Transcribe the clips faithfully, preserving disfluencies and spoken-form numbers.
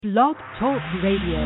Blog Talk Radio.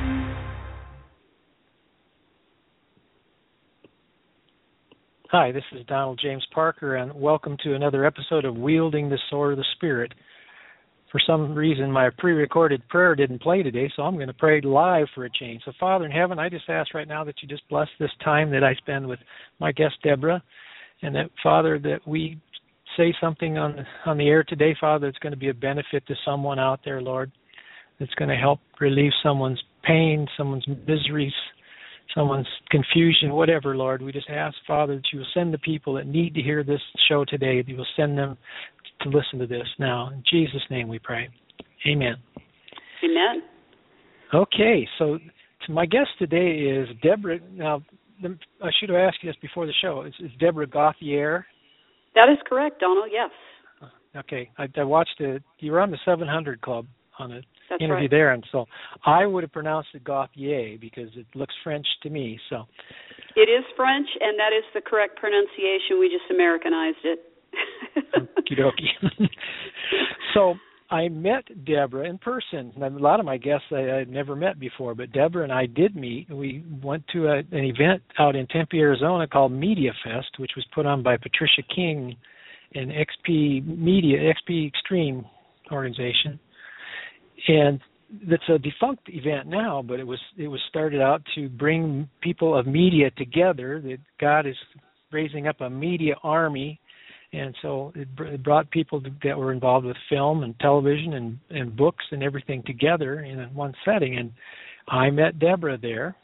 Hi, this is Donald James Parker, and welcome to another episode of Wielding the Sword of the Spirit. For some reason, my pre-recorded prayer didn't play today, so I'm going to pray live for a change. So, Father in heaven, I just ask right now that you just bless this time that I spend with my guest, Deborah, and that, Father, that we say something on the, on the air today, Father, that's going to be a benefit to someone out there, Lord. It's going to help relieve someone's pain, someone's miseries, someone's confusion, whatever, Lord. We just ask, Father, that you will send the people that need to hear this show today, that you will send them to listen to this now. In Jesus' name we pray. Amen. Amen. Okay, so my guest today is Deborah. Now, I should have asked you this before the show. Is, is Deborah Gauthier? That is correct, Donald, yes. Okay, I, I watched it. You were on the seven hundred Club on a That's interview right. there, and so I would have pronounced it Gauthier because it looks French to me. So it is French, and that is the correct pronunciation. We just Americanized it. Okie dokie. So I met Deborah in person. A lot of my guests I had never met before, but Deborah and I did meet. We went to a, an event out in Tempe, Arizona called Media Fest, which was put on by Patricia King and X P Media, X P Extreme organization. And it's a defunct event now, but it was it was started out to bring people of media together. That God is raising up a media army, and so it, br- it brought people that were involved with film and television and, and books and everything together in one setting. And I met Deborah there,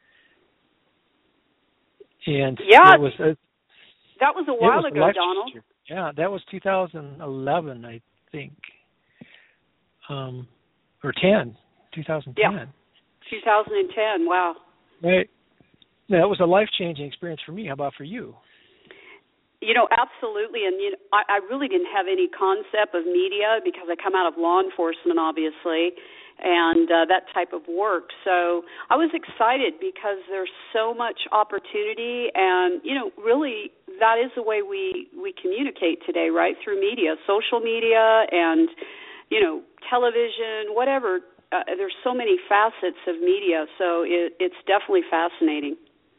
and yeah, it was a, that was a while was ago, life- Donald. Yeah, that was two thousand eleven, I think. Um, or ten, twenty ten. Yeah, twenty ten, wow. Right. That was a life-changing experience for me. How about for you? You know, absolutely, and you know, I, I really didn't have any concept of media because I come out of law enforcement, obviously, and uh, that type of work. So I was excited because there's so much opportunity, and, you know, really that is the way we, we communicate today, right, through media, social media and, you know, television, whatever. Uh, there's so many facets of media, so it, it's definitely fascinating.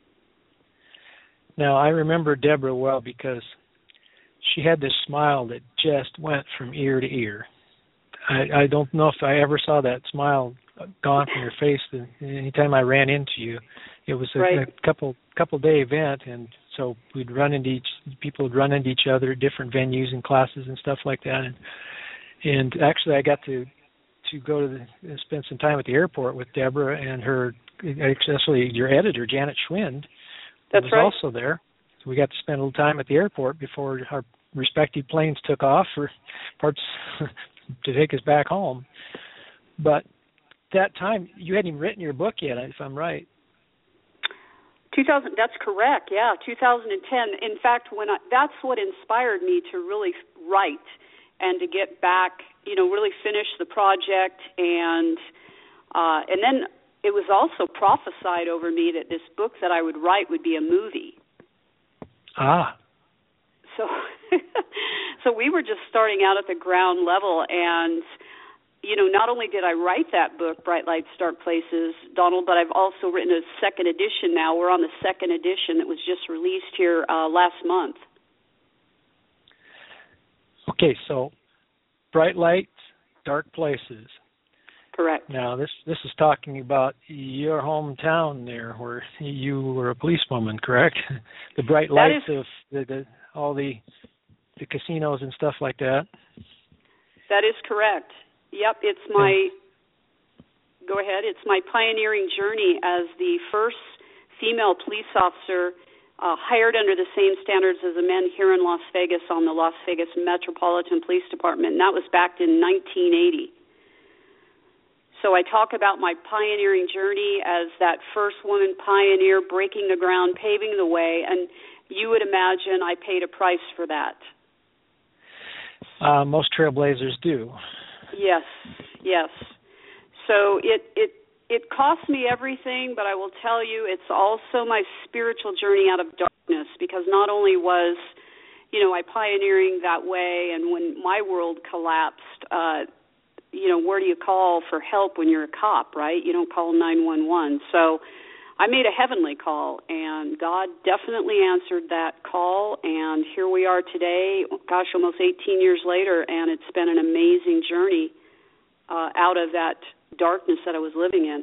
Now, I remember Deborah well because she had this smile that just went from ear to ear. I, I don't know if I ever saw that smile gone from your face. Anytime I ran into you, it was a, right. a couple couple day event, and so we'd run into each people would run into each other at different venues and classes and stuff like that. And and actually, I got to to go to the, spend some time at the airport with Deborah and her, actually your editor Janet Schwind. That's was right. also there. So we got to spend a little time at the airport before our respective planes took off for parts to take us back home. But that time, you hadn't even written your book yet, if I'm right. two thousand, that's correct, yeah, two thousand ten. In fact, when I, that's what inspired me to really write and to get back, you know, really finish the project. And uh, and then it was also prophesied over me that this book that I would write would be a movie. Ah. So, so we were just starting out at the ground level, and, you know, not only did I write that book, Bright Lights, Dark Places, Donald, but I've also written a second edition now. We're on the second edition that was just released here uh, last month. Okay, so Bright Lights, Dark Places. Correct. Now, this this is talking about your hometown there, where you were a policewoman, correct? The bright lights is, of the, the all the the casinos and stuff like that. That is correct. Yep, it's my. Yeah. Go ahead. It's my pioneering journey as the first female police officer uh, hired under the same standards as the men here in Las Vegas on the Las Vegas Metropolitan Police Department, and that was back in nineteen eighty. So I talk about my pioneering journey as that first woman pioneer breaking the ground, paving the way, and you would imagine I paid a price for that. Uh, most trailblazers do. Yes, yes. So it, it, it cost me everything, but I will tell you it's also my spiritual journey out of darkness, because not only was, you know, I pioneering that way, and when my world collapsed, uh, you know, where do you call for help when you're a cop, right? You don't call nine one one. So I made a heavenly call, and God definitely answered that call, and here we are today, gosh, almost eighteen years later, and it's been an amazing journey uh, out of that darkness that I was living in.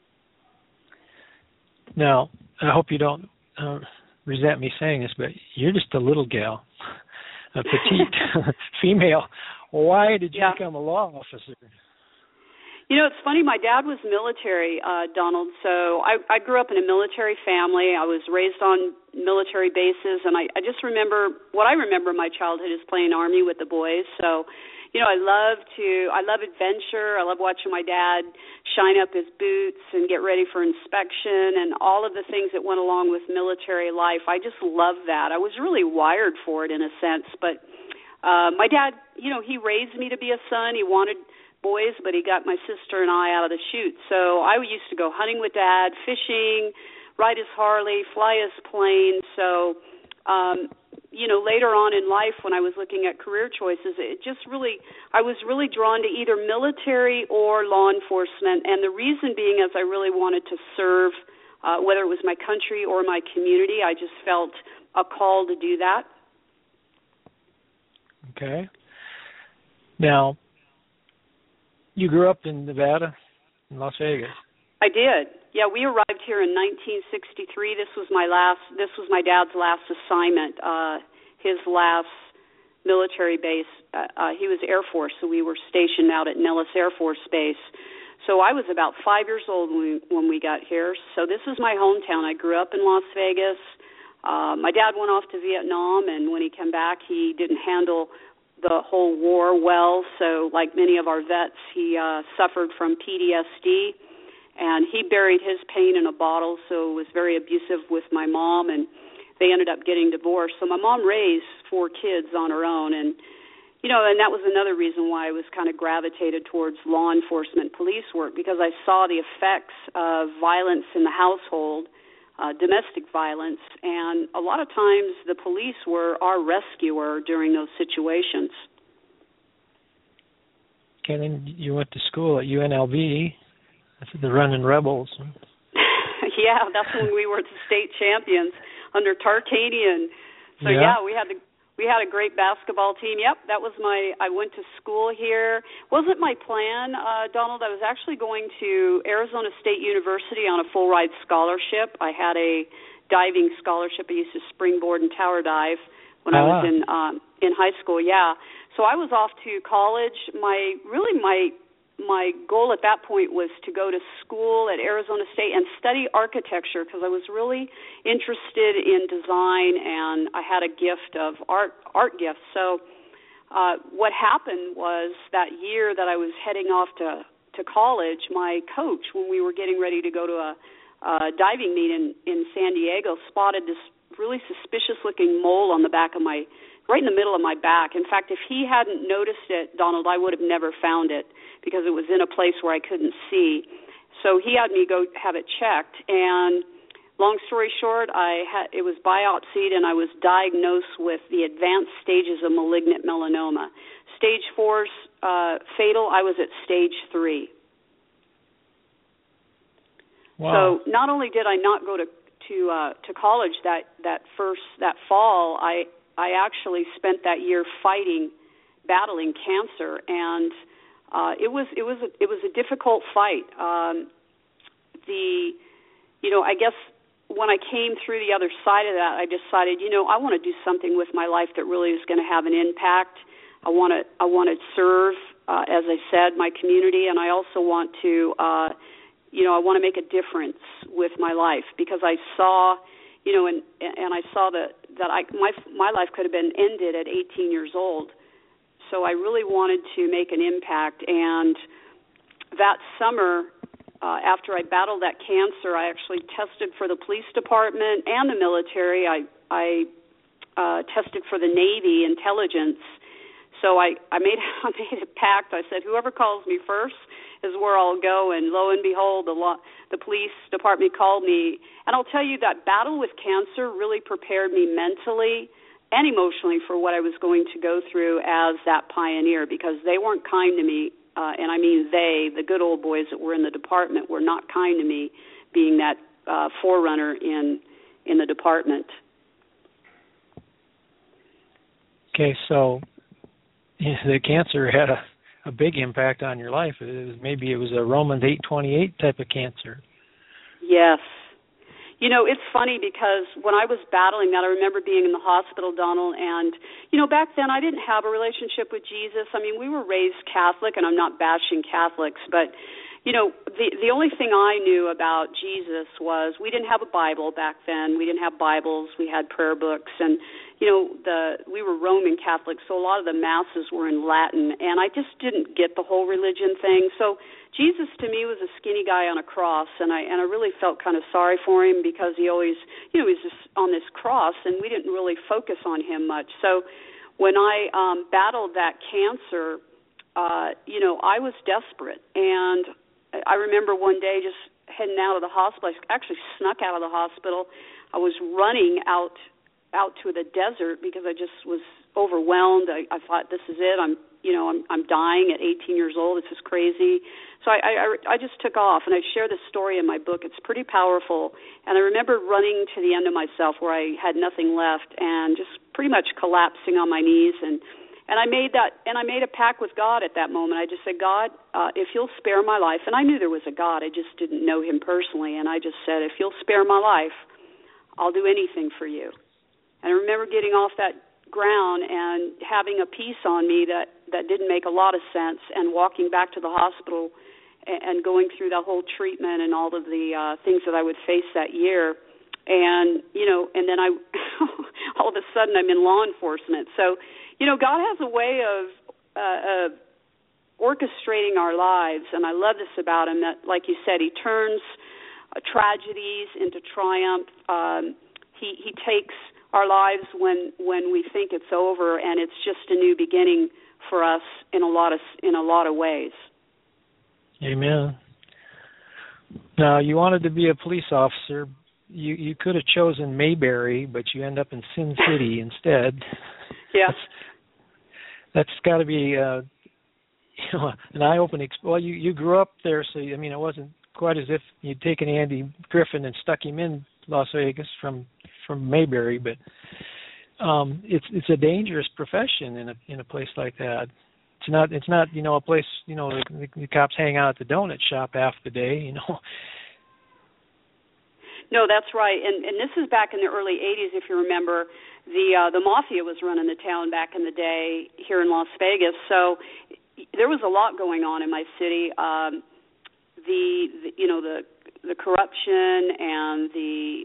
Now, I hope you don't uh, resent me saying this, but you're just a little gal, a petite female. Why did you yeah. become a law officer? You know, it's funny, my dad was military, uh, Donald, so I, I grew up in a military family. I was raised on military bases, and I, I just remember, what I remember my childhood is playing Army with the boys. So, you know, I love to, I love adventure. I love watching my dad shine up his boots and get ready for inspection and all of the things that went along with military life. I just love that. I was really wired for it in a sense, but uh, my dad, you know, he raised me to be a son. He wanted boys, but he got my sister and I out of the chute. So I used to go hunting with Dad, fishing, ride his Harley, fly his plane. So, um, you know, later on in life when I was looking at career choices, it just really, I was really drawn to either military or law enforcement. And the reason being is I really wanted to serve, uh, whether it was my country or my community. I just felt a call to do that. Okay. Now, you grew up in Nevada, in Las Vegas. I did. Yeah, we arrived here in nineteen sixty-three. This was my last. This was my dad's last assignment. Uh, his last military base. Uh, uh, he was Air Force, so we were stationed out at Nellis Air Force Base. So I was about five years old when we, when we got here. So this is my hometown. I grew up in Las Vegas. Uh, my dad went off to Vietnam, and when he came back, he didn't handle the whole war well, so like many of our vets, he uh, suffered from P T S D, and he buried his pain in a bottle, so was very abusive with my mom, and they ended up getting divorced. So my mom raised four kids on her own, and, you know, and that was another reason why I was kind of gravitated towards law enforcement police work, because I saw the effects of violence in the household, Uh, domestic violence, and a lot of times the police were our rescuer during those situations. Okay, then you went to school at U N L V, the Running Rebels. Yeah, that's when we were the state champions under Tarkanian. So yeah, yeah we had the We had a great basketball team. Yep, that was my, I went to school here. Wasn't my plan, uh, Donald. I was actually going to Arizona State University on a full ride scholarship. I had a diving scholarship. I used to springboard and tower dive when ah. I was in um, in high school, yeah. So I was off to college. My, really my, my goal at that point was to go to school at Arizona State and study architecture because I was really interested in design and I had a gift of art art gifts. So uh, what happened was that year that I was heading off to, to college, my coach, when we were getting ready to go to a, a diving meet in, in San Diego, spotted this really suspicious-looking mole on the back of my, right in the middle of my back. In fact, if he hadn't noticed it, Donald, I would have never found it, because it was in a place where I couldn't see. So he had me go have it checked, and long story short, I had, it was biopsied, and I was diagnosed with the advanced stages of malignant melanoma. Stage four, uh, fatal, I was at stage three. Wow. So not only did I not go to to uh, to college that, that first, that fall, I, I actually spent that year fighting, battling cancer, and Uh, it was it was a, it was a difficult fight. Um, the, you know, I guess when I came through the other side of that, I decided, you know, I want to do something with my life that really is going to have an impact. I want to I want to serve, uh, as I said, my community, and I also want to, uh, you know, I want to make a difference with my life because I saw, you know, and and I saw that that I my my life could have been ended at eighteen years old. So I really wanted to make an impact, and that summer, uh, after I battled that cancer, I actually tested for the police department and the military. I, I uh, tested for the Navy intelligence. So I, I made I made a pact. I said, whoever calls me first is where I'll go, and lo and behold, the, law, the police department called me. And I'll tell you, that battle with cancer really prepared me mentally and emotionally for what I was going to go through as that pioneer, because they weren't kind to me uh, and I mean they, the good old boys that were in the department, were not kind to me, being that uh, forerunner in in the department. Okay, so yeah, the cancer had a, a big impact on your life. It was, maybe it was a Romans eight twenty-eight type of cancer. Yes. You know, it's funny because when I was battling that, I remember being in the hospital, Donald, and, you know, back then I didn't have a relationship with Jesus. I mean, we were raised Catholic, and I'm not bashing Catholics, but, you know, the the only thing I knew about Jesus was we didn't have a Bible back then. We didn't have Bibles. We had prayer books, and, you know, the we were Roman Catholics, so a lot of the masses were in Latin, and I just didn't get the whole religion thing. So Jesus to me was a skinny guy on a cross, and I and I really felt kind of sorry for him because he always, you know, he was just on this cross, and we didn't really focus on him much. So when I um, battled that cancer, uh, you know, I was desperate, and I remember one day just heading out of the hospital. I actually snuck out of the hospital. I was running out out to the desert because I just was overwhelmed. I, I thought, this is it. I'm, you know, I'm I'm dying at eighteen years old. This is crazy. So I, I I just took off, and I share this story in my book. It's pretty powerful. And I remember running to the end of myself where I had nothing left, and just pretty much collapsing on my knees. And And I made that, and I made a pact with God at that moment. I just said, God, uh, if you'll spare my life, and I knew there was a God, I just didn't know him personally, and I just said, if you'll spare my life, I'll do anything for you. And I remember getting off that ground and having a peace on me that, that didn't make a lot of sense, and walking back to the hospital and, and going through that whole treatment and all of the uh, things that I would face that year. And, you know, and then I, all of a sudden I'm in law enforcement. So, you know, God has a way of uh, uh, orchestrating our lives, and I love this about him, that, like you said, he turns uh, tragedies into triumph. Um, he, he takes our lives when, when we think it's over, and it's just a new beginning for us in a lot of in a lot of ways. Amen. Now, you wanted to be a police officer. You you could have chosen Mayberry, but you end up in Sin City instead. Yeah. That's, that's got to be uh, you know, an eye-opening. Well, you, you grew up there, so I mean, it wasn't quite as if you'd taken Andy Griffin and stuck him in Las Vegas from from Mayberry, but um, it's it's a dangerous profession in a in a place like that. It's not it's not you know a place you know the, the cops hang out at the donut shop half the day, you know. No, that's right, and and this is back in the early eighties, if you remember. The uh, the mafia was running the town back in the day here in Las Vegas, so there was a lot going on in my city. Um, the, the you know the the corruption and the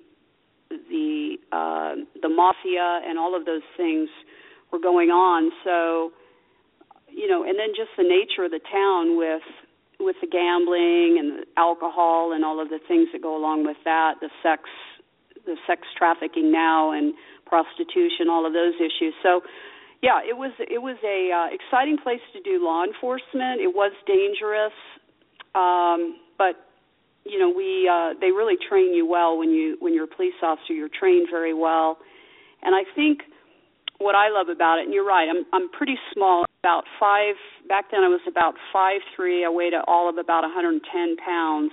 the uh, the mafia and all of those things were going on. So you know, and then just the nature of the town with with the gambling and the alcohol and all of the things that go along with that, the sex the sex trafficking now and prostitution, all of those issues. So, yeah, it was it was a uh, exciting place to do law enforcement. It was dangerous, um, but you know we uh, they really train you well when you when you're a police officer. You're trained very well, and I think what I love about it, and you're right, I'm I'm pretty small, about five. Back then I was about five three. I weighed all of about one hundred ten pounds,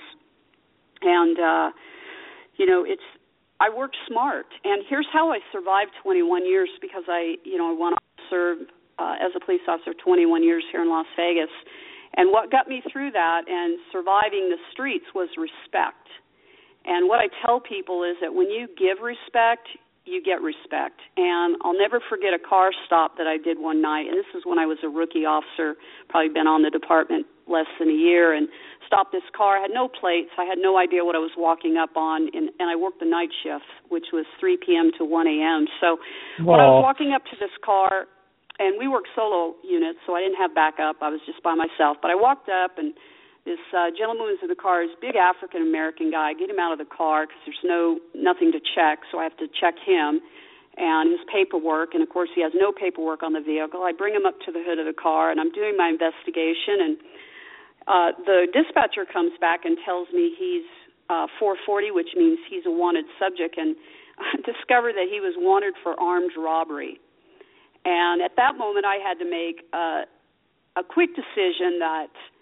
and uh, you know it's. I worked smart, and here's how I survived twenty-one years, because I, you know, I went on to serve uh, as a police officer twenty-one years here in Las Vegas. And what got me through that and surviving the streets was respect. And what I tell people is that when you give respect, you get respect. And I'll never forget a car stop that I did one night, and this is when I was a rookie officer, probably been on the department less than a year, and stopped this car. I had no plates. I had no idea what I was walking up on, and, and I worked the night shift, which was three p.m. to one a.m. So Wow. when I was walking up to this car, and we worked solo units, so I didn't have backup. I was just by myself. But I walked up, and this uh, gentleman was in the car, this big African-American guy. I get him out of the car because there's no nothing to check, so I have to check him and his paperwork. And, of course, he has no paperwork on the vehicle. I bring him up to the hood of the car, and I'm doing my investigation, and uh, the dispatcher comes back and tells me he's uh, four forty, which means he's a wanted subject, and I discovered that he was wanted for armed robbery. And at that moment, I had to make uh, a quick decision that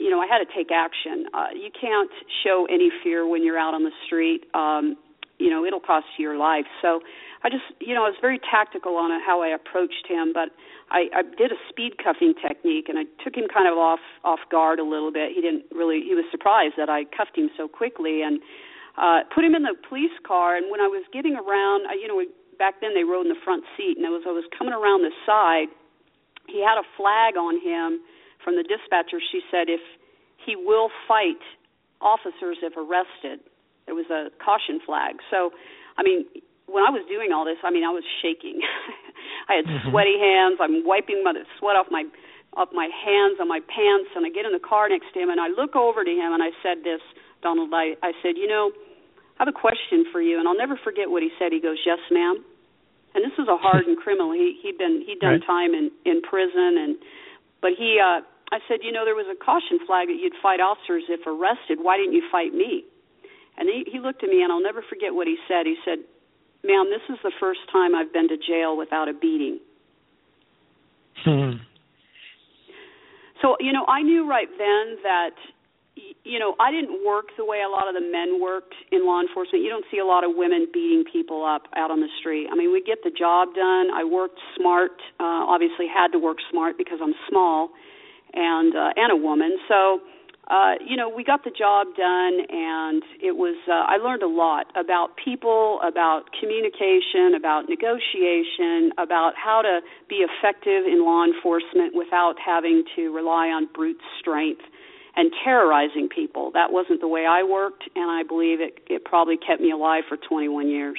you know, I had to take action. Uh, you can't show any fear when you're out on the street. Um, you know, it'll cost you your life. So I just, you know, I was very tactical on how I approached him, but I, I did a speed cuffing technique, and I took him kind of off off guard a little bit. He didn't really, he was surprised that I cuffed him so quickly, and uh, put him in the police car. And when I was getting around, I, you know, back then they rode in the front seat, and as I was coming around the side, he had a flag on him from the dispatcher. She said, if he will fight officers if arrested. There was a caution flag. So, I mean, when I was doing all this, I mean, I was shaking. I had mm-hmm. sweaty hands. I'm wiping my, the sweat off my off my hands on my pants, and I get in the car next to him, and I look over to him, and I said this, Donald, I, I said, you know, I have a question for you, and I'll never forget what he said. He goes, yes, ma'am. And this was a hardened criminal. He, he'd been he'd done right. time in, in prison, and but he, uh, I said, you know, there was a caution flag that you'd fight officers if arrested. Why didn't you fight me? And he, he looked at me, and I'll never forget what he said. He said, ma'am, this is the first time I've been to jail without a beating. Hmm. So, you know, I knew right then that, you know, I didn't work the way a lot of the men worked in law enforcement. You don't see a lot of women beating people up out on the street. I mean, we get the job done. I worked smart, uh, obviously had to work smart because I'm small and uh, and a woman. So, uh, you know, we got the job done, and it was, uh, I learned a lot about people, about communication, about negotiation, about how to be effective in law enforcement without having to rely on brute strength and terrorizing people. That wasn't the way I worked, and I believe it, it probably kept me alive for twenty-one years.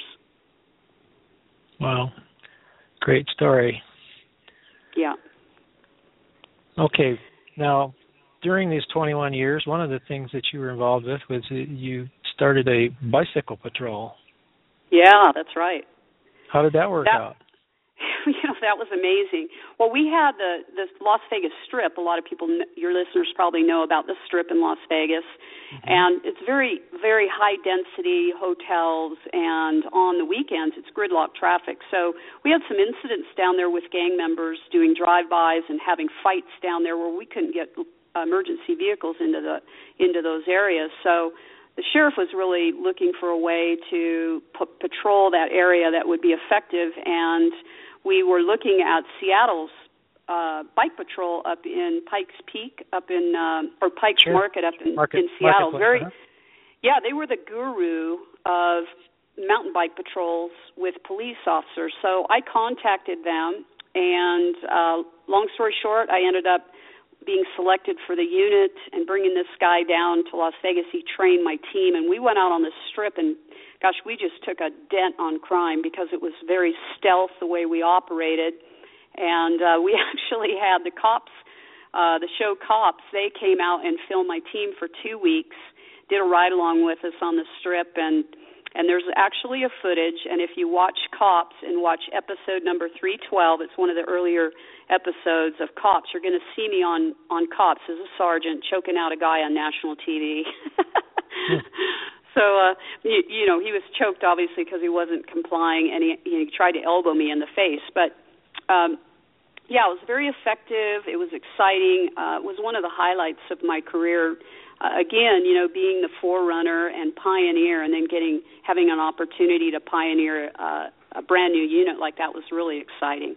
Wow. Great story. Yeah. Okay. Now, during these twenty-one years, one of the things that you were involved with was you started a bicycle patrol. Yeah, that's right. How did that work that, out? You know, that was amazing. Well, we had the, the Las Vegas Strip. A lot of people, your listeners probably know about the Strip in Las Vegas. Mm-hmm. And it's very, very high-density hotels, and on the weekends it's gridlock traffic. So we had some incidents down there with gang members doing drive-bys and having fights down there where we couldn't get emergency vehicles into the into those areas. So the sheriff was really looking for a way to p- patrol that area that would be effective, and we were looking at Seattle's uh, bike patrol up in Pikes Peak, up in uh, or Pikes sure. Market up in, Market, in Seattle. Very, uh-huh. yeah, they were the guru of mountain bike patrols with police officers. So I contacted them, and uh, long story short, I ended up being selected for the unit and bringing this guy down to Las Vegas. He trained my team, and we went out on the Strip, and gosh, we just took a dent on crime because it was very stealth the way we operated. And uh, we actually had the cops, uh, the show Cops, they came out and filmed my team for two weeks, did a ride-along with us on the Strip, and and there's actually a footage, and if you watch Cops and watch episode number three twelve, it's one of the earlier episodes of Cops, you're going to see me on, on Cops as a sergeant choking out a guy on national T V. hmm. So, uh, you, you know, he was choked, obviously, because he wasn't complying, and he, he tried to elbow me in the face. But, um, yeah, it was very effective. It was exciting. Uh, it was one of the highlights of my career. Uh, again, you know, being the forerunner and pioneer, and then getting having an opportunity to pioneer uh, a brand new unit like that was really exciting.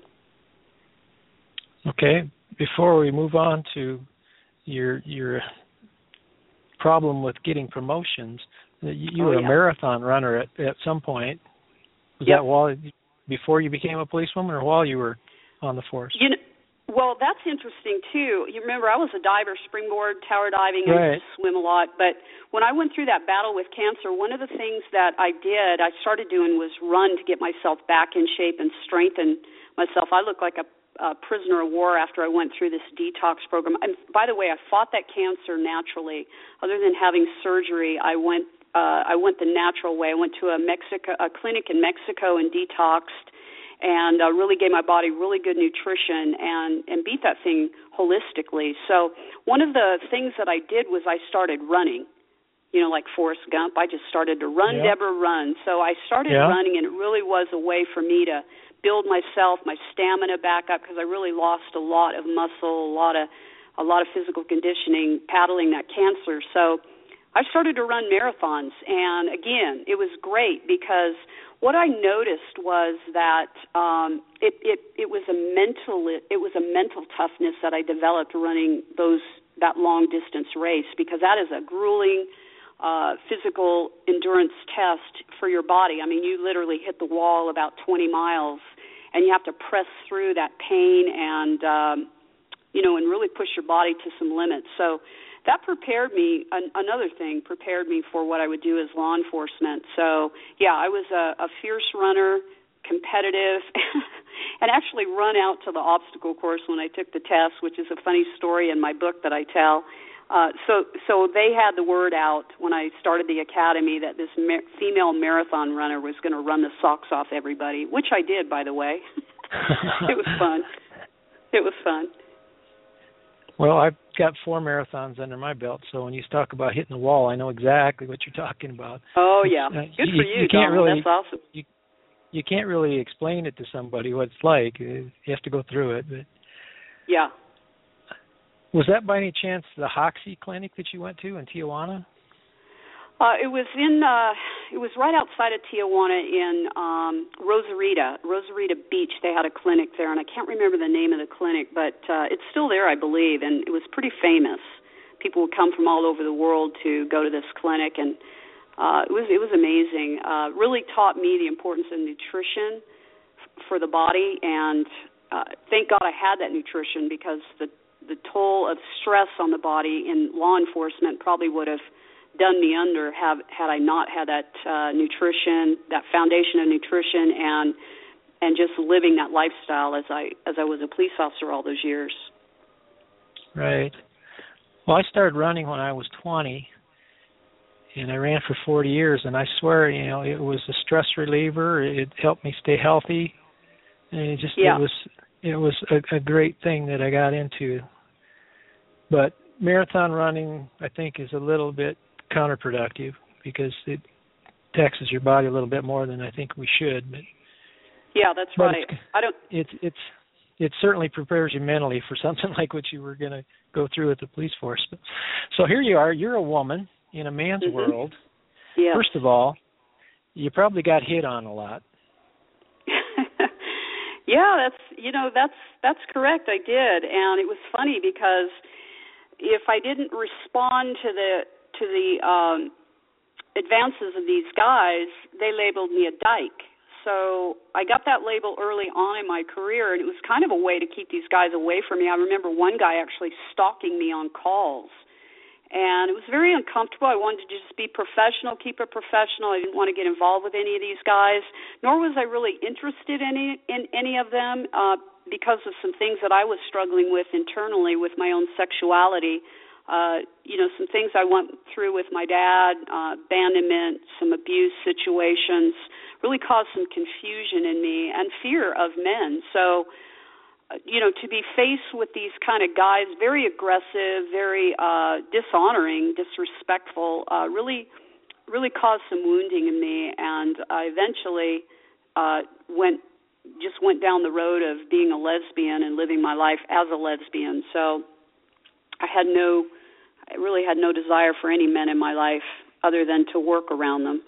Okay. Before we move on to your your problem with getting promotions, you, you oh, were yeah. a marathon runner at, at some point. Was yep. that while before you became a policewoman, or while you were on the force? You know, well, that's interesting, too. You remember, I was a diver, springboard, tower diving. Right. I used to swim a lot. But when I went through that battle with cancer, one of the things that I did, I started doing was run to get myself back in shape and strengthen myself. I look like a, a prisoner of war after I went through this detox program. And by the way, I fought that cancer naturally. Other than having surgery, I went uh, I went the natural way. I went to a Mexico a clinic in Mexico and detoxed, and uh, really gave my body really good nutrition and, and beat that thing holistically. So one of the things that I did was I started running, you know, like Forrest Gump. I just started to run, yeah. Deborah, run. So I started yeah. running, and it really was a way for me to build myself, my stamina back up, because I really lost a lot of muscle, a lot of a lot of physical conditioning, paddling that cancer. So I started to run marathons, and again, it was great because what I noticed was that um, it, it it was a mental it was a mental toughness that I developed running those that long distance race, because that is a grueling uh, physical endurance test for your body. I mean, you literally hit the wall about twenty miles, and you have to press through that pain and um, you know, and really push your body to some limits. So that prepared me, an, another thing, prepared me for what I would do as law enforcement. So, yeah, I was a, a fierce runner, competitive, and actually run out to the obstacle course when I took the test, which is a funny story in my book that I tell. Uh, so so they had the word out when I started the academy that this ma- female marathon runner was going to run the socks off everybody, which I did, by the way. It was fun. It was fun. Well, I've got four marathons under my belt, so when you talk about hitting the wall, I know exactly what you're talking about. Oh, yeah. Uh, Good you, for you, you can't Donald. really, That's awesome. You, you can't really explain it to somebody what it's like. You have to go through it. But yeah. Was that by any chance the Hoxie clinic that you went to in Tijuana? Uh, it was in. Uh, it was right outside of Tijuana in um, Rosarita, Rosarita Beach. They had a clinic there, and I can't remember the name of the clinic, but uh, it's still there, I believe, and it was pretty famous. People would come from all over the world to go to this clinic, and uh, it was it was amazing. Uh, really taught me the importance of nutrition f- for the body, and uh, thank God I had that nutrition, because the the toll of stress on the body in law enforcement probably would have done me under have had I not had that uh, nutrition, that foundation of nutrition, and and just living that lifestyle as I as I was a police officer all those years. Right. Well, I started running when I was twenty, and I ran for forty years, and I swear, you know, it was a stress reliever. It helped me stay healthy, and it just yeah. it was it was a, a great thing that I got into. But marathon running, I think, is a little bit counterproductive because it taxes your body a little bit more than I think we should. But, yeah, that's but right. It's, I don't. It's it's it certainly prepares you mentally for something like what you were going to go through with the police force. But, so here you are. You're a woman in a man's mm-hmm. world. Yeah. First of all, you probably got hit on a lot. Yeah, that's you know that's that's correct. I did, and it was funny because if I didn't respond to the to the um, advances of these guys, they labeled me a dyke. So I got that label early on in my career, and it was kind of a way to keep these guys away from me. I remember one guy actually stalking me on calls, and it was very uncomfortable. I wanted to just be professional, keep it professional. I didn't want to get involved with any of these guys, nor was I really interested in any, in any of them uh, because of some things that I was struggling with internally with my own sexuality. Uh, you know, some things I went through with my dad, uh, abandonment, some abuse situations, really caused some confusion in me and fear of men. So, uh, you know, to be faced with these kind of guys, very aggressive, very uh, dishonoring, disrespectful, uh, really, really caused some wounding in me. And I eventually uh, went, just went down the road of being a lesbian and living my life as a lesbian. So I had no, I really had no desire for any men in my life other than to work around them.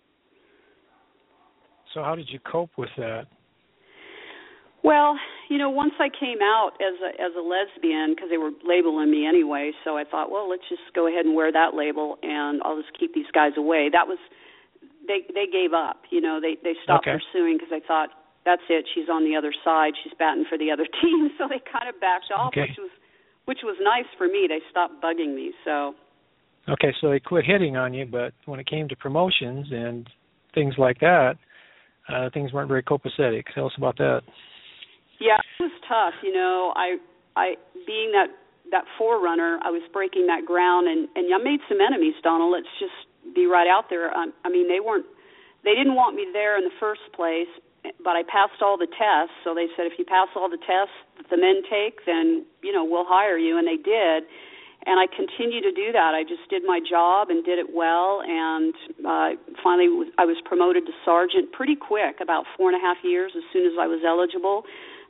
So how did you cope with that? Well, you know, once I came out as a as a lesbian, because they were labeling me anyway, so I thought, well, let's just go ahead and wear that label, and I'll just keep these guys away. That was, they they gave up. You know, they they stopped okay. pursuing because they thought, that's it, she's on the other side, she's batting for the other team, so they kind of backed off, okay. which was which was nice for me. They stopped bugging me. So. Okay, so they quit hitting on you, but when it came to promotions and things like that, uh, things weren't very copacetic. Tell us about that. Yeah, it was tough. You know, I, I being that that forerunner, I was breaking that ground, and, and I made some enemies, Donald. Let's just be right out there. I, I mean, they weren't, they didn't want me there in the first place, but I passed all the tests. So they said, if you pass all the tests that the men take, then, you know, we'll hire you, and they did. And I continued to do that. I just did my job and did it well, and uh, finally I was promoted to sergeant pretty quick, about four and a half years as soon as I was eligible.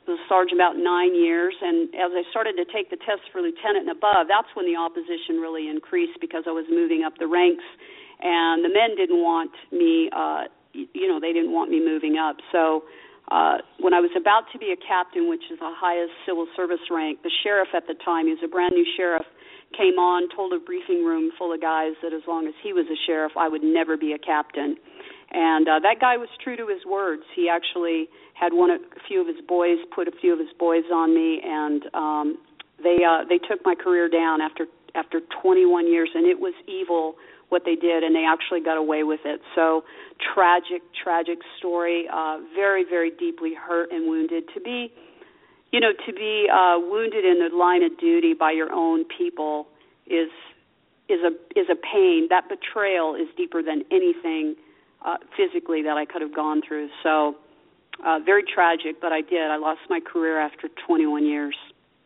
was a sergeant about nine years, and as I started to take the test for lieutenant and above, that's when the opposition really increased because I was moving up the ranks, and the men didn't want me, uh, you know, they didn't want me moving up. So uh, when I was about to be a captain, which is the highest civil service rank, the sheriff at the time, he was a brand new sheriff, came on, told a briefing room full of guys that as long as he was a sheriff, I would never be a captain. And uh, that guy was true to his words. He actually had one of, a few of his boys, put a few of his boys on me, and um, they uh, they took my career down after after twenty-one years, and it was evil what they did, and they actually got away with it. So tragic, tragic story, uh, very, very deeply hurt and wounded. To be, you know, to be uh, wounded in the line of duty by your own people is is a is a pain. That betrayal is deeper than anything uh, physically that I could have gone through. So. Uh, very tragic, but I did. I lost my career after twenty-one years.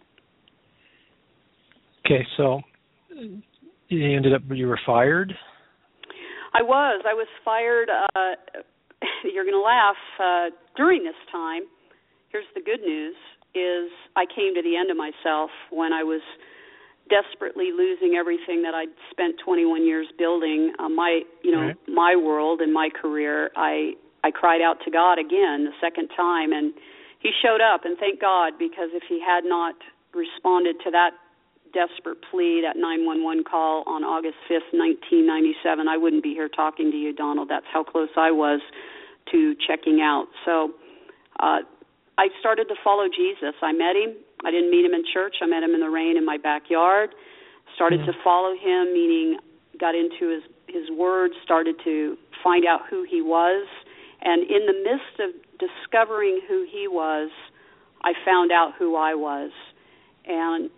Okay, so you ended up, you were fired? I was. I was fired, uh, you're going to laugh, uh, during this time. Here's the good news, is I came to the end of myself when I was desperately losing everything that I'd spent twenty-one years building. Uh, my, you know, right. my world and my career, I... I cried out to God again the second time, and he showed up, and thank God, because if he had not responded to that desperate plea, that nine one one call on August fifth, nineteen ninety-seven, I wouldn't be here talking to you, Donald. That's how close I was to checking out. So uh, I started to follow Jesus. I met him. I didn't meet him in church. I met him in the rain in my backyard. Started mm-hmm. to follow him, meaning got into his, his word, started to find out who he was. And in the midst of discovering who he was, I found out who I was. And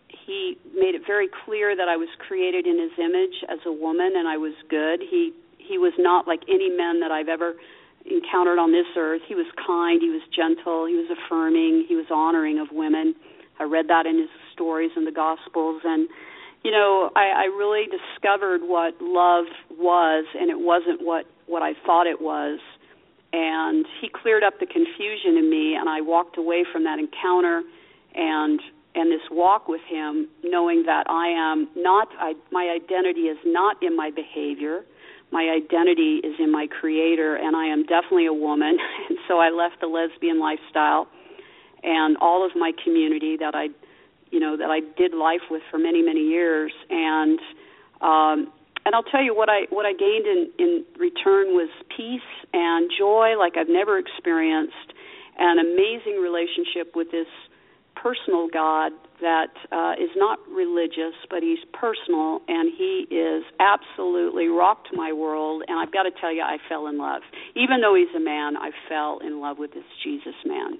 he made it very clear that I was created in his image as a woman, and I was good. He he was not like any men that I've ever encountered on this earth. He was kind, he was gentle, he was affirming, he was honoring of women. I read that in his stories in the Gospels. And, you know, I, I really discovered what love was, and it wasn't what, what I thought it was. And he cleared up the confusion in me, and I walked away from that encounter and and this walk with him, knowing that I am not, I, my identity is not in my behavior. My identity is in my Creator, and I am definitely a woman. And so I left the lesbian lifestyle and all of my community that I, you know, that I did life with for many, many years, and um, And I'll tell you what I what I gained in, in return was peace and joy like I've never experienced, an amazing relationship with this personal God that uh, is not religious, but he's personal, and he is absolutely rocked my world. And I've got to tell you, I fell in love. Even though he's a man, I fell in love with this Jesus man.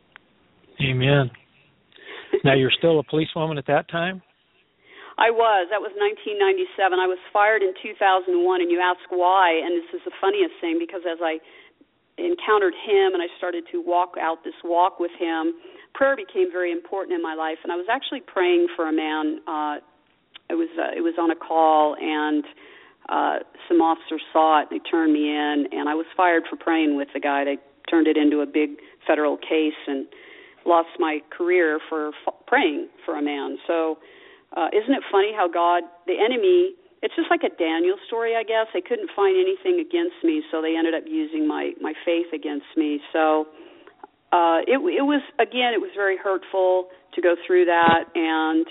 Amen. Now, you're still a policewoman at that time? I was. That was nineteen ninety-seven. I was fired in two thousand one, and you ask why, and this is the funniest thing, because as I encountered him and I started to walk out this walk with him, prayer became very important in my life, and I was actually praying for a man. Uh, it was uh, it was on a call, and uh, some officers saw it. They turned me in, and I was fired for praying with the guy. They turned it into a big federal case and lost my career for f- praying for a man. So uh, isn't it funny how God, the enemy, it's just like a Daniel story, I guess. They couldn't find anything against me, so they ended up using my, my faith against me. So uh, it, it was, again, it was very hurtful to go through that and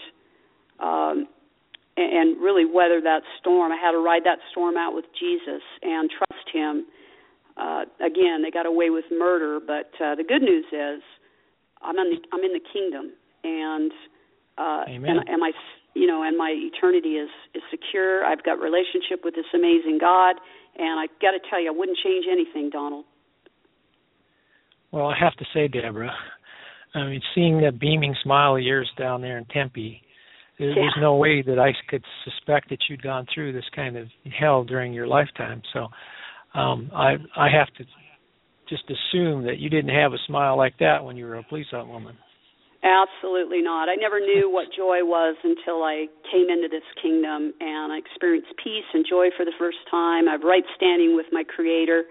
um, and really weather that storm. I had to ride that storm out with Jesus and trust him. Uh, again, they got away with murder, but uh, the good news is I'm in the, I'm in the kingdom, and uh, Amen. and, and my you know and my eternity is, is secure. I've got relationship with this amazing God, and I got to tell you, I wouldn't change anything, Donald. Well, I have to say, Deborah, I mean, seeing that beaming smile of yours down there in Tempe, there's yeah. no way that I could suspect that you'd gone through this kind of hell during your lifetime. So um, I I have to just assume that you didn't have a smile like that when you were a police woman. Absolutely not. I never knew what joy was until I came into this kingdom, and I experienced peace and joy for the first time. I have right standing with my Creator.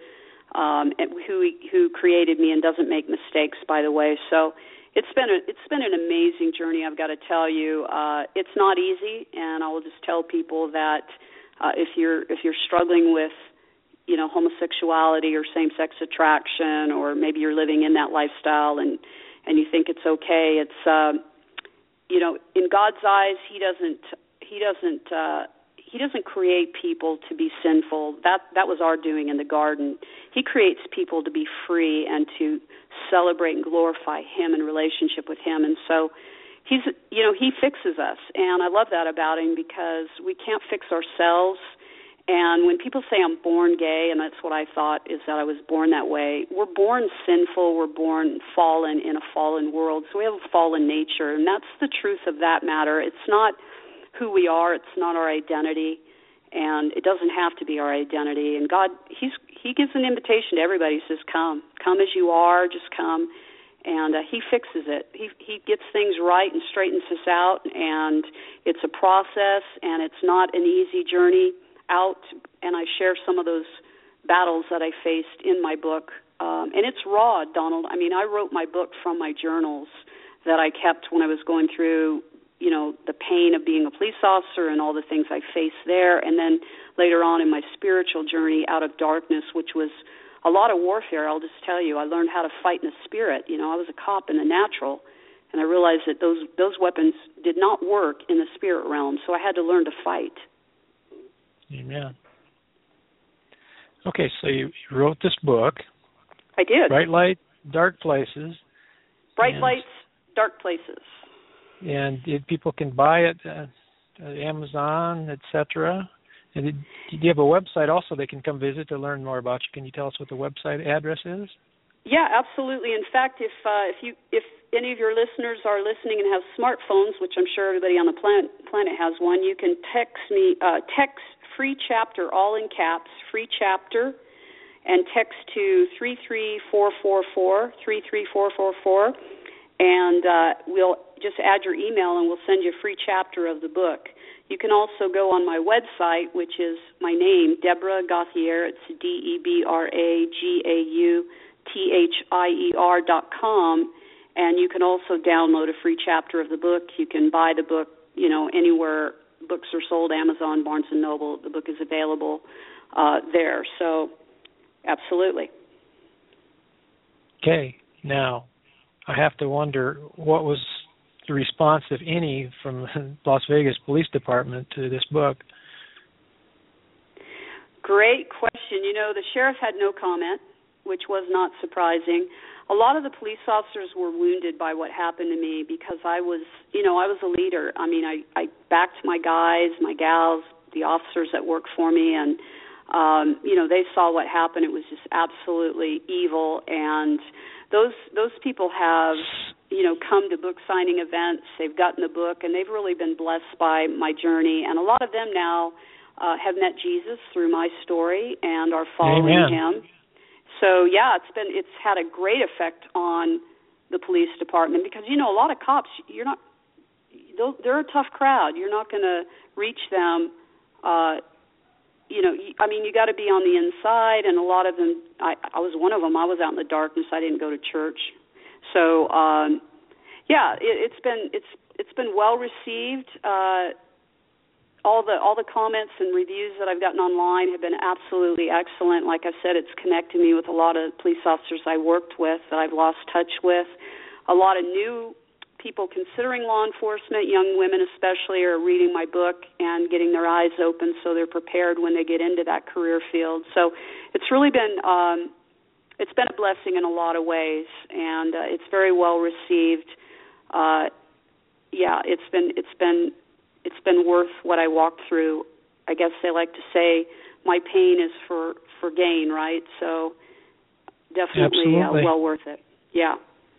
um, and who who created me and doesn't make mistakes, by the way. So it's been a it's been an amazing journey. I've got to tell you, uh, it's not easy, and I will just tell people that uh, if you're if you're struggling with, you know, homosexuality or same-sex attraction, or maybe you're living in that lifestyle and and you think it's okay, it's um, you know, in God's eyes, He doesn't He doesn't uh, He doesn't create people to be sinful. That that was our doing in the garden. He creates people to be free and to celebrate and glorify Him in relationship with Him. And so He's, you know, He fixes us. And I love that about Him, because we can't fix ourselves. And when people say I'm born gay, and that's what I thought, is that I was born that way, we're born sinful, we're born fallen in a fallen world. So we have a fallen nature, and that's the truth of that matter. It's not who we are, it's not our identity, and it doesn't have to be our identity. And God, He's He gives an invitation to everybody. He says, come, come as you are, just come, and uh, He fixes it. He He gets things right and straightens us out, and it's a process, and it's not an easy journey out, and I share some of those battles that I faced in my book, um, and it's raw, Donald. I mean, I wrote my book from my journals that I kept when I was going through, you know, the pain of being a police officer and all the things I faced there, and then later on in my spiritual journey out of darkness, which was a lot of warfare. I'll just tell you, I learned how to fight in the spirit. You know, I was a cop in the natural, and I realized that those those weapons did not work in the spirit realm, so I had to learn to fight. Amen. Okay, so you wrote this book. I did. Bright Light, Dark Places. Bright and, Lights, Dark Places. And it, people can buy it uh, at Amazon, et cetera. And it, you have a website also they can come visit to learn more about you. Can you tell us what the website address is? Yeah, absolutely. In fact, if uh, if you if any of your listeners are listening and have smartphones, which I'm sure everybody on the planet planet has one, you can text me uh, text free chapter, all in caps, free chapter, and text to three three four four four, three three four four four, and uh, we'll just add your email and we'll send you a free chapter of the book. You can also go on my website, which is my name, Deborah Gauthier. It's D E B R A G A U T H I E R dot com, and you can also download a free chapter of the book. You can buy the book, you know, anywhere books are sold, Amazon, Barnes and Noble. The book is available uh, there. So, absolutely. Okay. Now, I have to wonder, what was the response, if any, from the Las Vegas Police Department to this book? Great question. You know, the sheriff had no comment, which was not surprising. A lot of the police officers were wounded by what happened to me, because I was, you know, I was a leader. I mean, I, I backed my guys, my gals, the officers that worked for me, and, um, you know, they saw what happened. It was just absolutely evil, and those those people have, you know, come to book signing events. They've gotten the book, and they've really been blessed by my journey, and a lot of them now uh, have met Jesus through my story and are following Amen. Him. So, yeah, it's been it's had a great effect on the police department, because, you know, a lot of cops, you're not, they're a tough crowd. You're not going to reach them, uh, you know, I mean, you got to be on the inside, and a lot of them, I, I was one of them. I was out in the darkness. I didn't go to church. So, um, yeah, it, it's been it's it's been well received. Uh, All the all the comments and reviews that I've gotten online have been absolutely excellent. Like I said, it's connected me with a lot of police officers I worked with that I've lost touch with. A lot of new people considering law enforcement, young women especially, are reading my book and getting their eyes open so they're prepared when they get into that career field. So it's really been um, it's been a blessing in a lot of ways, and uh, it's very well received. Uh, yeah, it's been it's been. It's been worth what I walked through. I guess they like to say my pain is for, for gain, right? So definitely uh, well worth it. Yeah.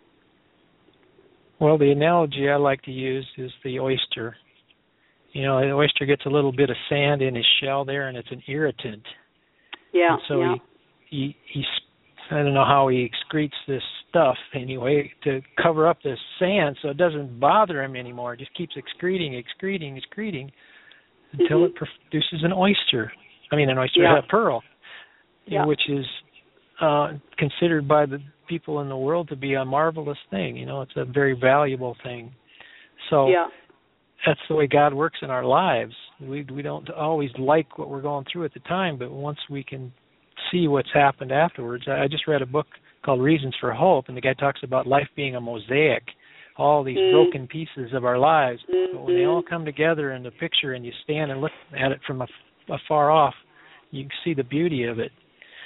Well, the analogy I like to use is the oyster. You know, the oyster gets a little bit of sand in his shell there, and it's an irritant. Yeah. And so yeah. he, he, he, I don't know how he excretes this stuff anyway to cover up this sand so it doesn't bother him anymore. It just keeps excreting, excreting, excreting until mm-hmm. it produces an oyster. I mean, an oyster, yeah. a pearl, yeah. which is uh, considered by the people in the world to be a marvelous thing. You know, it's a very valuable thing. So yeah. that's the way God works in our lives. We we don't always like what we're going through at the time, but once we can see what's happened afterwards. I just read a book called Reasons for Hope, and the guy talks about life being a mosaic, all these mm. broken pieces of our lives. Mm-hmm. But when they all come together in the picture and you stand and look at it from afar off, you can see the beauty of it.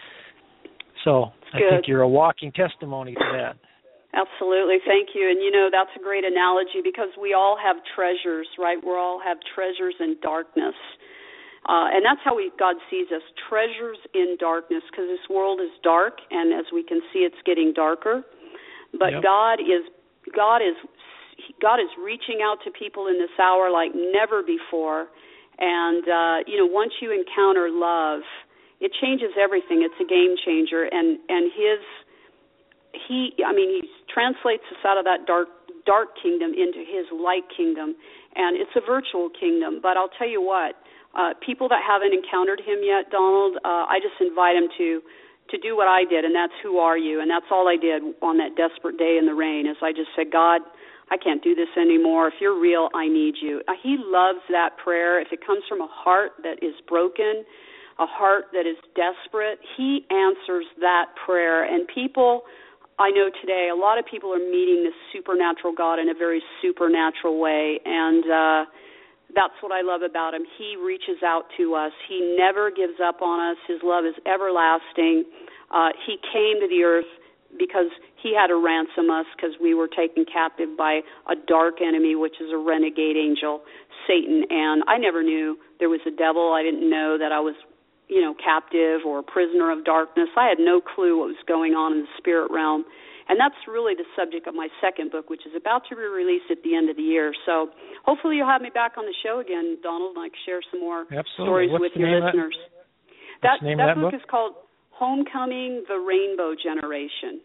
So I Good. think you're a walking testimony to that. Absolutely. Thank you. And, you know, that's a great analogy because we all have treasures, right? We all have treasures in darkness. Uh, and that's how we, God sees us, treasures in darkness, because this world is dark, and as we can see, it's getting darker. But yep. God is God is God is reaching out to people in this hour like never before. And uh, you know, once you encounter love, it changes everything. It's a game changer. And and his he, I mean, he translates us out of that dark dark kingdom into his light kingdom, and it's a virtual kingdom. But I'll tell you what. Uh, people that haven't encountered him yet, Donald, uh, I just invite them to to do what I did, and that's who are you? And that's all I did on that desperate day in the rain is I just said, God, I can't do this anymore. If you're real, I need you. Uh, he loves that prayer. If it comes from a heart that is broken, a heart that is desperate, he answers that prayer. And people, I know today, a lot of people are meeting this supernatural God in a very supernatural way, and uh that's what I love about him. He reaches out to us. He never gives up on us. His love is everlasting. Uh, he came to the earth because he had to ransom us because we were taken captive by a dark enemy, which is a renegade angel, Satan. And I never knew there was a devil. I didn't know that I was, you know, captive or a prisoner of darkness. I had no clue what was going on in the spirit realm. And that's really the subject of my second book, which is about to be released at the end of the year. So hopefully you'll have me back on the show again, Donald, and I can share some more Absolutely. stories What's with your listeners. That, that, that, that book, book is called Homecoming, the Rainbow Generation.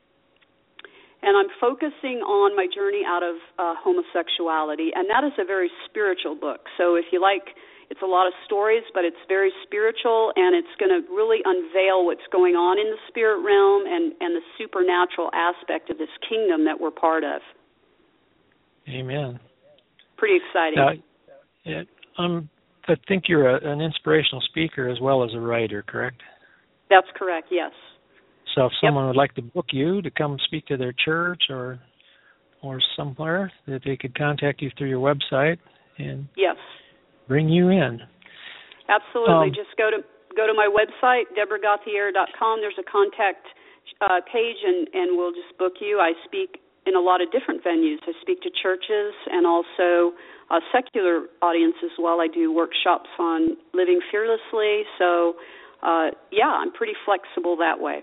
And I'm focusing on my journey out of uh, homosexuality, and that is a very spiritual book. So if you like, it's a lot of stories, but it's very spiritual, and it's going to really unveil what's going on in the spirit realm and, and the supernatural aspect of this kingdom that we're part of. Amen. Pretty exciting. Now, yeah, um, I think you're a, an inspirational speaker as well as a writer, correct? That's correct, yes. So if yep. someone would like to book you to come speak to their church or or somewhere, that they could contact you through your website and yes. bring you in. Absolutely. Um, Just go to go to my website, Deborah Gauthier dot com. There's a contact uh, page, and, and we'll just book you. I speak in a lot of different venues. I speak to churches and also a secular audience as well. I do workshops on living fearlessly. So, uh, yeah, I'm pretty flexible that way.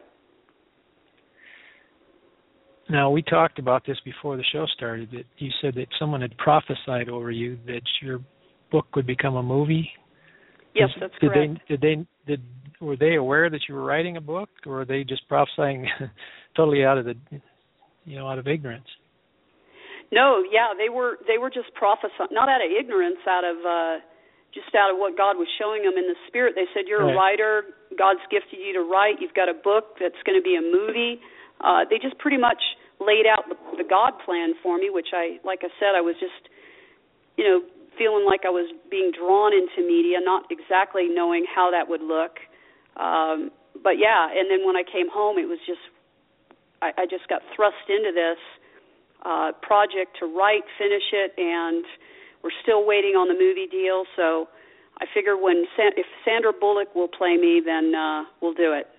Now, we talked about this before the show started, that you said that someone had prophesied over you that your book would become a movie. Yes, Is, that's did correct. They, did they did were they aware that you were writing a book, or were they just prophesying totally out of the you know out of ignorance? No, yeah, they were they were just prophesying, not out of ignorance, out of uh, just out of what God was showing them in the spirit. They said, "You're right. a writer. God's gifted you to write. You've got a book that's going to be a movie." Uh, they just pretty much laid out the, the God plan for me, which I, like I said, I was just, you know, feeling like I was being drawn into media, not exactly knowing how that would look. Um, but, yeah, and then when I came home, it was just, I, I just got thrust into this uh, project to write, finish it, and we're still waiting on the movie deal. So I figure when Sa- if Sandra Bullock will play me, then uh, we'll do it.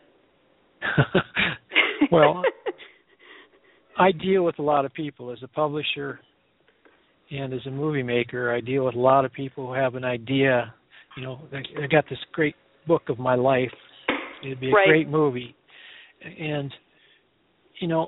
Well, I deal with a lot of people as a publisher and as a movie maker. I deal with a lot of people who have an idea. You know, I got this great book of my life. It'd be a right. great movie. And, you know,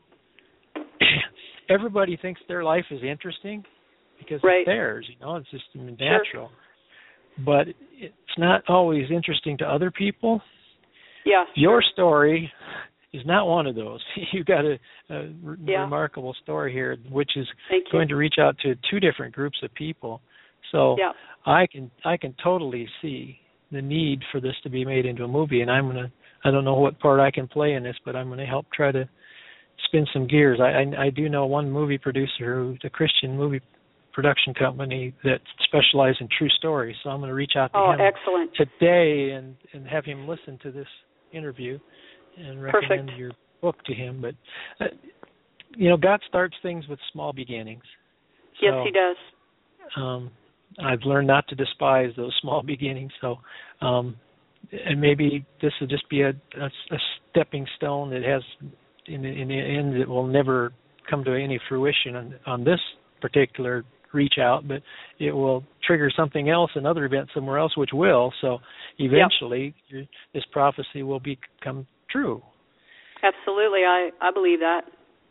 everybody thinks their life is interesting because right. it's theirs. You know, it's just natural. Sure. But it's not always interesting to other people. Yeah. Your story is not one of those. You've got a, a re- yeah. remarkable story here, which is Thank going you. to reach out to two different groups of people. So yeah. I can I can totally see the need for this to be made into a movie, and I'm gonna. I don't know what part I can play in this, but I'm gonna help try to spin some gears. I I, I do know one movie producer who's a Christian movie production company that specializes in true stories. So I'm going to reach out to oh, him excellent. today and, and have him listen to this interview and recommend Perfect. your book to him. But, uh, you know, God starts things with small beginnings. So, yes, he does. Um, I've learned not to despise those small beginnings. So, um, and maybe this will just be a, a, a stepping stone that has, in, in the end, it will never come to any fruition on, on this particular reach out, but it will trigger something else, another event somewhere else, which will. So eventually, yep. this prophecy will become true. Absolutely, I, I believe that.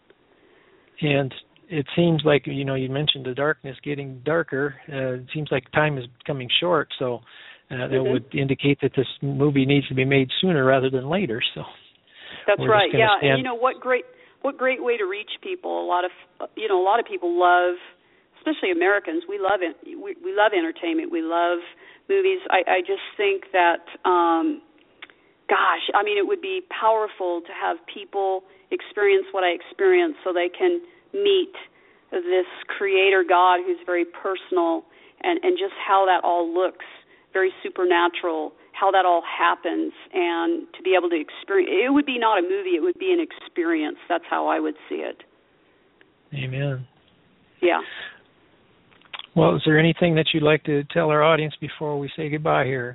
And it seems like, you know, you mentioned the darkness getting darker. Uh, it seems like time is becoming short, so uh, mm-hmm. that would indicate that this movie needs to be made sooner rather than later. So that's right. Yeah, stand... and you know what great what great way to reach people. A lot of you know a lot of people love, especially Americans. We love it. We, we love entertainment. We love movies. I, I just think that, um, gosh, I mean, it would be powerful to have people experience what I experienced, so they can meet this Creator God who's very personal, and, and just how that all looks, very supernatural, how that all happens, and to be able to experience. It would be not a movie, it would be an experience. That's how I would see it. Amen. Yeah. Well, is there anything that you'd like to tell our audience before we say goodbye here?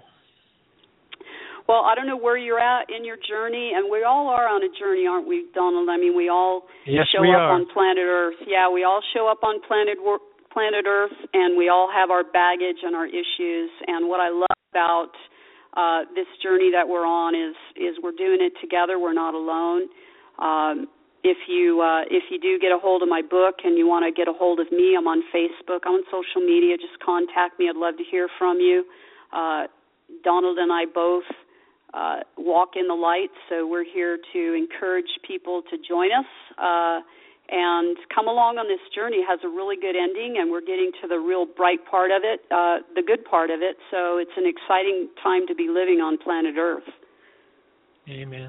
Well, I don't know where you're at in your journey, and we all are on a journey, aren't we, Donald? I mean, we all yes, show we up are. on planet Earth. Yeah, we all show up on planet planet Earth, and we all have our baggage and our issues. And what I love about uh, this journey that we're on is is we're doing it together. We're not alone. Um, if you uh, if you do get a hold of my book and you want to get a hold of me, I'm on Facebook. I'm on social media. Just contact me. I'd love to hear from you. Uh, Donald and I both uh, walk in the light, so we're here to encourage people to join us uh, and come along on this journey. It has a really good ending, and we're getting to the real bright part of it, uh, the good part of it. So it's an exciting time to be living on planet Earth. Amen.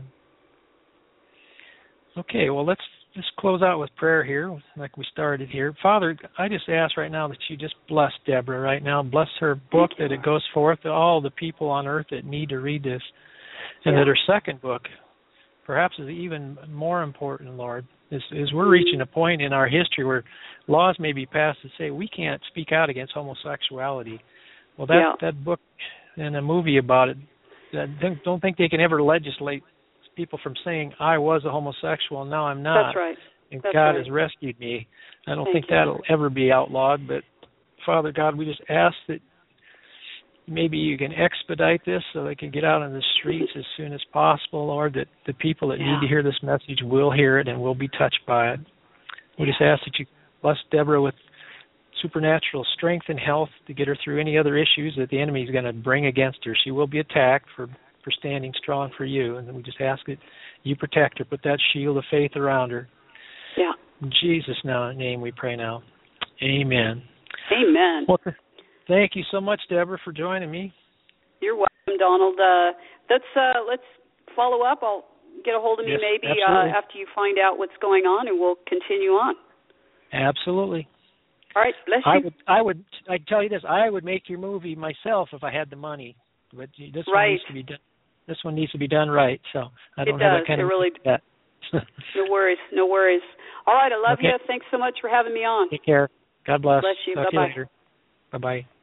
Okay, well, let's just close out with prayer here, like we started here. Father, I just ask right now that you just bless Deborah right now. Bless her book, that it goes forth to all the people on earth that need to read this, and yeah. that her second book perhaps is even more important, Lord, is, is we're reaching a point in our history where laws may be passed that say we can't speak out against homosexuality. Well, that, yeah. that book and a movie about it, I don't think they can ever legislate people from saying I was a homosexual and now I'm not. That's right. And That's God right. has rescued me. I don't Thank think you. that'll ever be outlawed, but Father God, we just ask that maybe you can expedite this so they can get out on the streets as soon as possible, Lord, that the people that yeah. need to hear this message will hear it and will be touched by it. We yeah. just ask that you bless Deborah with supernatural strength and health to get her through any other issues that the enemy is going to bring against her. She will be attacked for for standing strong for you, and we just ask that you protect her, put that shield of faith around her. Yeah. In Jesus' name we pray now. Amen. Amen. Well, thank you so much, Deborah, for joining me. You're welcome, Donald. Uh, let's uh, let's follow up. I'll get a hold of me yes, maybe uh, after you find out what's going on, and we'll continue on. Absolutely. All right, bless I you. would, I would, I'd tell you this. I would make your movie myself if I had the money, but this right. one needs to be done. This one needs to be done right, so I don't it have does. that kind it of really that. No worries, no worries. All right, I love okay. you. Thanks so much for having me on. Take care. God bless. Bless you. Talk Bye-bye. to you later. Bye-bye.